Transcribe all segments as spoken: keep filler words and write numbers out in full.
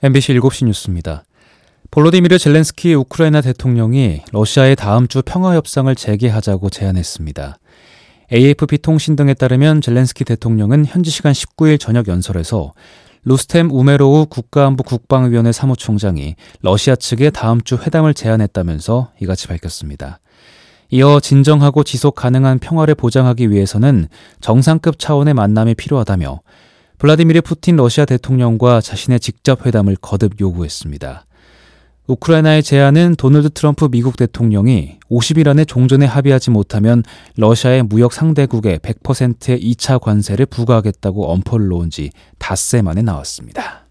엠비씨 일곱 시 뉴스입니다. 볼로디미르 젤렌스키 우크라이나 대통령이 러시아의 다음 주 평화협상을 재개하자고 제안했습니다. 에이에프피 통신 등에 따르면 젤렌스키 대통령은 현지 시간 십구 일 저녁 연설에서 루스템 우메로우 국가안보 국방위원회 사무총장이 러시아 측에 다음 주 회담을 제안했다면서 이같이 밝혔습니다. 이어 진정하고 지속 가능한 평화를 보장하기 위해서는 정상급 차원의 만남이 필요하다며 블라디미르 푸틴 러시아 대통령과 자신의 직접 회담을 거듭 요구했습니다. 우크라이나의 제안은 도널드 트럼프 미국 대통령이 오십 일 안에 종전에 합의하지 못하면 러시아의 무역 상대국에 백 퍼센트의 이 차 관세를 부과하겠다고 엄포를 놓은 지 닷새 만에 나왔습니다.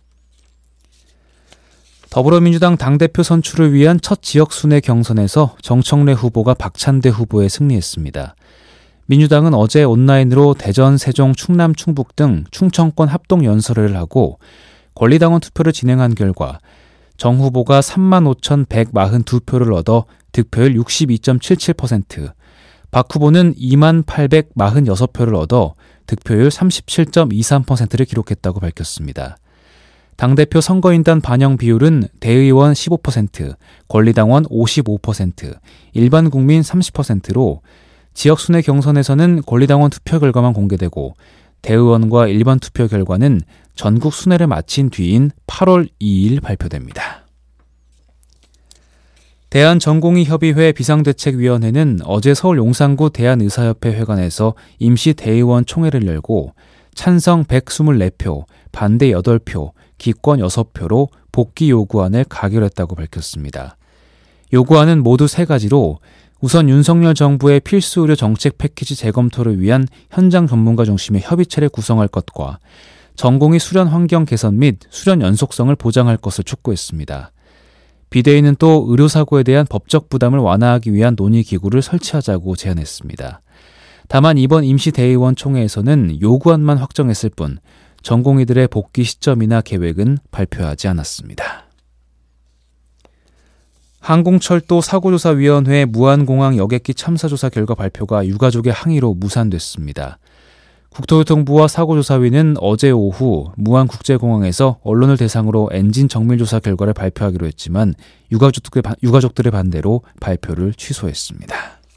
더불어민주당 당대표 선출을 위한 첫 지역순회 경선에서 정청래 후보가 박찬대 후보에 승리했습니다. 민주당은 어제 온라인으로 대전, 세종, 충남, 충북 등 충청권 합동 연설을 하고 권리당원 투표를 진행한 결과 정 후보가 삼만 오천백사십이 표를 얻어 득표율 육십이 점 칠칠 퍼센트, 박 후보는 이만 팔백사십육 표를 얻어 득표율 삼십칠 점 이삼 퍼센트를 기록했다고 밝혔습니다. 당대표 선거인단 반영 비율은 대의원 십오 퍼센트, 권리당원 오십오 퍼센트, 일반 국민 삼십 퍼센트로 지역순회 경선에서는 권리당원 투표 결과만 공개되고 대의원과 일반 투표 결과는 전국 순회를 마친 뒤인 팔월 이일 발표됩니다. 대한전공의협의회 비상대책위원회는 어제 서울 용산구 대한의사협회 회관에서 임시 대의원 총회를 열고 찬성 백이십사 표, 반대 여덟 표, 기권 여섯 표로 복귀 요구안을 가결했다고 밝혔습니다. 요구안은 모두 세 가지로 우선 윤석열 정부의 필수 의료 정책 패키지 재검토를 위한 현장 전문가 중심의 협의체를 구성할 것과 전공의 수련 환경 개선 및 수련 연속성을 보장할 것을 촉구했습니다. 비대위는 또 의료사고에 대한 법적 부담을 완화하기 위한 논의기구를 설치하자고 제안했습니다. 다만 이번 임시대의원 총회에서는 요구안만 확정했을 뿐 전공의들의 복귀 시점이나 계획은 발표하지 않았습니다. 항공철도 사고조사위원회 무안공항 여객기 참사조사 결과 발표가 유가족의 항의로 무산됐습니다. 국토교통부와 사고조사위는 어제 오후 무안국제공항에서 언론을 대상으로 엔진 정밀조사 결과를 발표하기로 했지만 유가족들, 유가족들의 반대로 발표를 취소했습니다.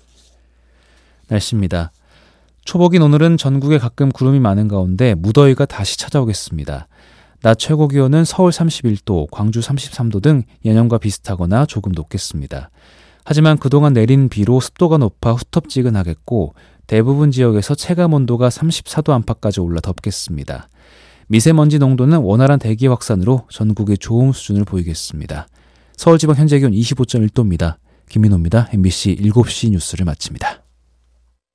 날씨입니다. 초복인 오늘은 전국에 가끔 구름이 많은 가운데 무더위가 다시 찾아오겠습니다. 낮 최고 기온은 서울 삼십일 도, 광주 삼십삼 도 등 예년과 비슷하거나 조금 높겠습니다. 하지만 그동안 내린 비로 습도가 높아 후텁지근하겠고 대부분 지역에서 체감온도가 삼십사 도 안팎까지 올라 덥겠습니다. 미세먼지 농도는 원활한 대기 확산으로 전국에 좋은 수준을 보이겠습니다. 서울지방 현재 기온 이십오 점 일 도입니다. 김민호입니다. 엠비씨 일곱 시 뉴스를 마칩니다.